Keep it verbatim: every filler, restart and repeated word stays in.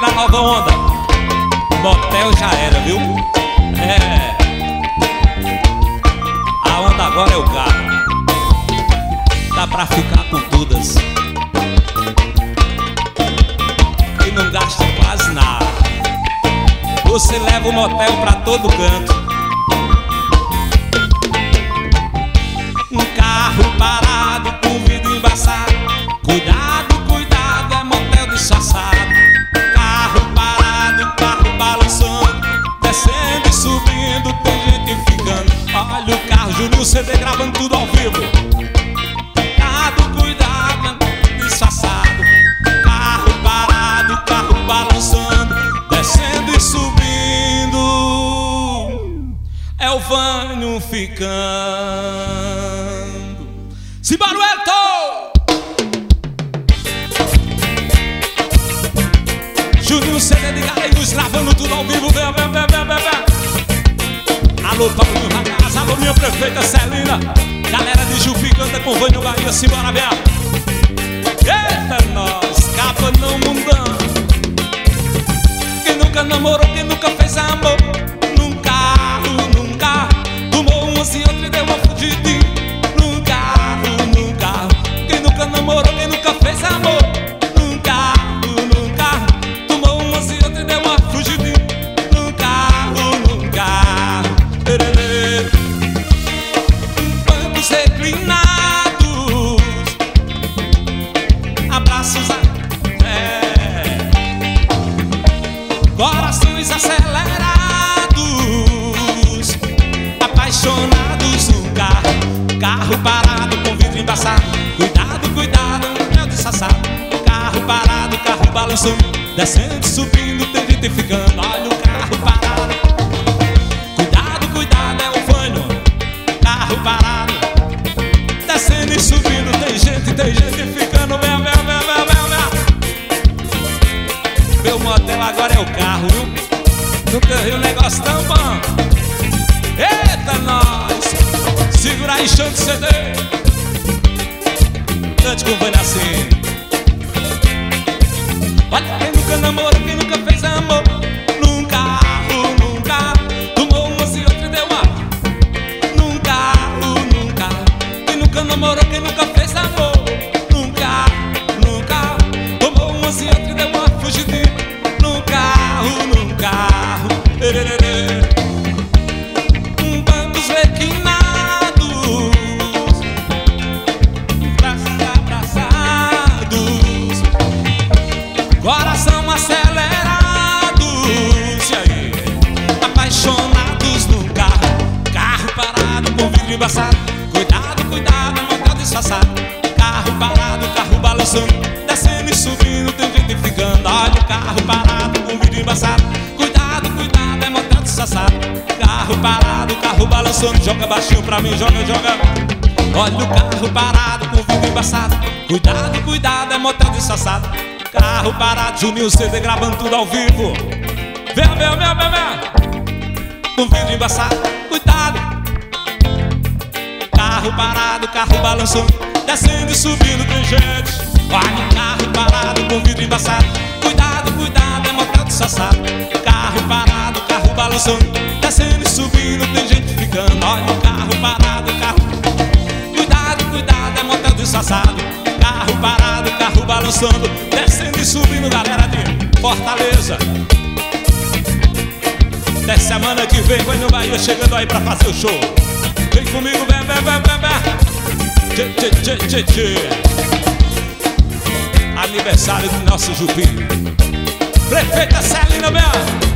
da nova onda. Motel já era, viu? É. A onda agora é o carro. Dá pra ficar com todas e não gasta quase nada. Você leva o motel pra todo canto. Um carro parado com vidro embaçado. Cuidado, cuidado, é motel disfarçado. Carro parado, carro balançando, descendo e subindo, tem gente ficando. Olha o carro, Júnior C D gravando tudo ao vivo. Cuidado, cuidado, disfarçado. Carro parado, carro balançando, descendo e subindo. É o Vânio ficando. Simbarueto! Júnior C D de Garanhuns gravando tudo ao vivo. Vem, vem, vem, vem, vem. Alô, Paulinho Ragaz, alô, minha prefeita Celina. Galera de Jupi canta com Vânio Bahia. Simbora, vem. Eita, nós, capa não mundão. Quem nunca namorou, quem nunca fez amor, num carro, num carro, tomou umas e outra e deu uma fugidinha. Num carro, num carro. Quem nunca namorou, quem nunca fez amor, num carro, num carro, tomou umas e outra e deu uma fugidinha. Num carro, num carro. Bancos reclinados, abraços a... é. Corações acelerados, apaixonados no carro. Carro parado com vidro embaçado. Cuidado, cuidado, é disfarçado. Carro parado, carro balançando, descendo e subindo, tem gente ficando. Olha o carro parado. Cuidado, cuidado, é o Vânio. Carro parado, descendo e subindo, tem gente, tem gente ficando. Vem, vem, vem, vem, vem. Meu motel agora é o carro, viu? Nunca vi um negócio tão bom. Eita, nós! Segura aí, Xande C D. Cante com o Vânio assim. Olha, quem nunca namorou, quem nunca fez amor, num carro, num carro, tomou umas e outra e deu uma. Num carro, num carro. Quem nunca namorou, quem nunca fez amor, num carro, num carro, tomou umas e outra e deu uma fugidinha. Num carro, num carro. Um bancos reclinados, braços abraçados, coração acelerados, e aí? Apaixonados num carro. Carro parado com vidro embaçado. Cuidado, cuidado, motel disfarçado. Carro parado, carro balançando, descendo e subindo, tem gente ficando. Olha o carro parado com vidro embaçado. Cuidado, cuidado, é motel disfarçado. Carro parado, carro balançando. Joga baixinho pra mim, joga, joga. Olha o carro parado com vidro embaçado. Cuidado, cuidado, é motel disfarçado. Carro parado, Júnior C D gravando tudo ao vivo. Vem, vem, vem, vem, vem. Com vidro embaçado, cuidado. Carro parado, carro balançando, descendo e subindo, tem gente. Olha o carro parado com vidro embaçado. Cuidado, cuidado, é motel disfarçado. Carro parado, carro balançando, descendo e subindo, tem gente ficando. Olha o carro parado, carro. Cuidado, cuidado, é motel disfarçado. Carro parado, carro balançando, descendo e subindo, galera de Fortaleza. Dez semana que vem, Vânio Bahia chegando aí pra fazer o show. Vem comigo, vem, vem, vem, vem, vem. Tchê, tchê, tchê, tchê, tchê. Aniversário do nosso Jupi. Prefeita Celina, vem.